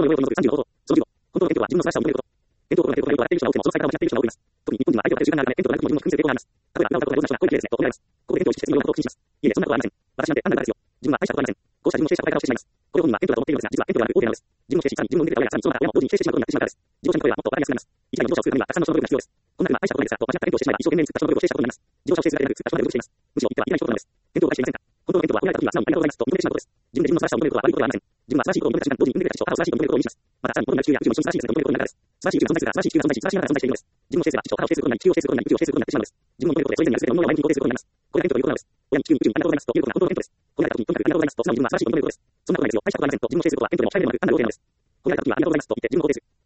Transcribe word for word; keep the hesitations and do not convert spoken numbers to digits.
の領域を除くさんじゅうの法則。そのじゅうご、本当の謙虚は自分の素晴らしさを認めること。謙虚を心の謙虚を笑っている人が多くても、その使い方を間違っている人が多くいます。特に日本人は相手を立てる習慣があるため、謙虚なくも自分の含み性抵抗があります。例えば、今歌うことが上手な人はこういう例ですね、と思われます。ここで謙虚を意識しているようなことを気にします。いいえ、そんなことはありません。私なんてあんなにですよ。自分は大したことはありません。こうした自分を否定した答え方をしてしまいます。これを本人は謙虚だと思っているのですが、実は謙虚ではなく大手なのです。自分を否定し、さらに自分を見るためやさらにその他親も同時に否定してしまうことになってしまうからです。自動車の声はもっとわかりやすくなります。一台の自動車を作るためにはたくさんの人の努力が必要です。こんなには大したことないですが、と間違った謙虚をしてしまえば一生懸命に作った人の努力を否定したことになります。自動車を否定するだけでなく、作った人まで動いてしまいます。むしろ言ってはいけない人なのです。謙虚を害していませんか？本当の謙虚は褒められた時には素直にありがとうございますと認めてしまうことです。自分で自分の素晴らしさを認めることは悪いことではありません。自分は素晴らしいことを認めた瞬間、同時に認められた人を他を素晴らしいと認めることを意味します。また、さらに異なる地球や宇宙も一緒に素晴らしいですねと認めることになるからです。素晴らしい宇宙が存在するが、素晴らしい地球が存在し、素晴らしいながら存在しているのです。自分を否定すれば人を他を否定することになり、地球を否定することになり、宇宙を否定することになってしまうのです。自分を認めることで、それ以前にある全てのものを前向きに肯定することになります。これが謙虚ということなのです。親に地球に宇宙にありがとうございますということが本当の謙虚です。こうなった時にとにかくありがとうございますと素直に自分は素晴らしいと認めることです。そんなことないですよ。大したことはありませんと自分を否定することは謙虚でもないと認めることなのです。こうなった時はありがとうございますと言って自分を肯定する。